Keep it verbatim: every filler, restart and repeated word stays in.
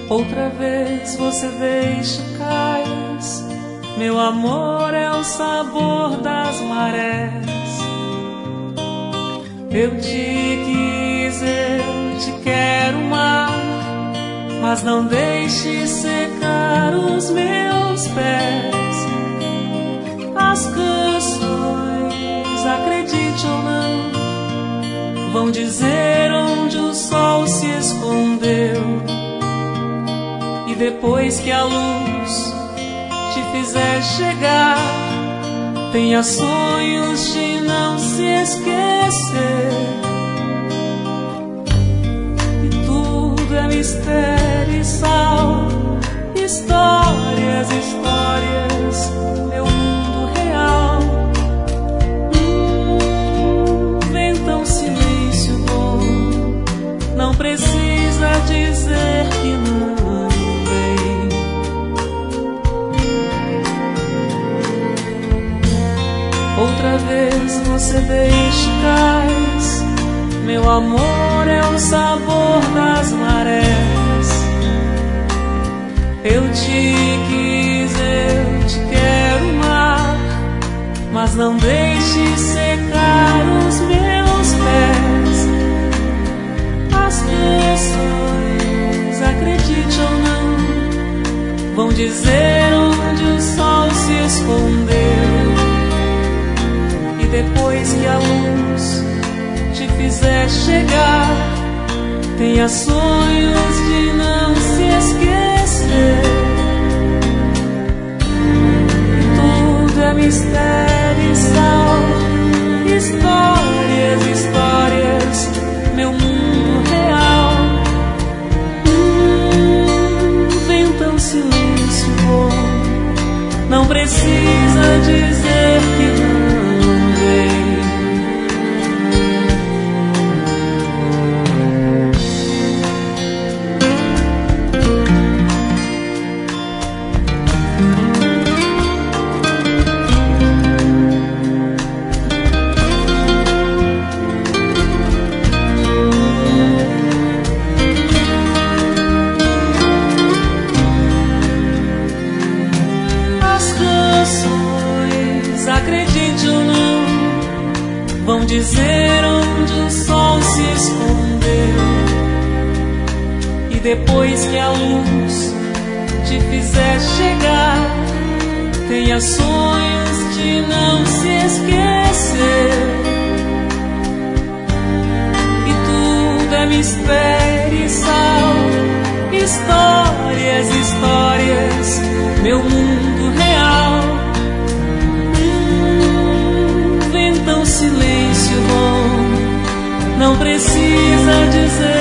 Outra vez você deixa cais, meu amor é o sabor das marés. Eu te quis, eu te quero mar, mas não deixe secar os meus pés. As canções, acredite ou não, vão dizer onde o sol se escondeu. E depois que a luz te fizer chegar, tenha sonhos de não se esquecer. E tudo é mistério e sal, histórias, histórias, meu mundo real. Hum, venta um silêncio bom, não precisa dizer que não. Outra vez você deixa cais, meu amor é o sabor das marés. Eu te quis, eu te quero mar, mas não deixe secar os meus pés. As canções, acredite ou não, vão dizer onde o sol se escondeu. Depois que a luz te fizer chegar, tenha sonhos de não se esquecer. Tudo é mistério e sal, histórias, histórias, meu mundo real. Hum, venta um silêncio bom, não precisa dizer que não. Acredite ou não, vão dizer onde o sol se escondeu. E depois que a luz te fizer chegar, tenha sonhos de não se esquecer. E tudo é mistério e sal, histórias, histórias, meu mundo real. Silêncio bom, não precisa dizer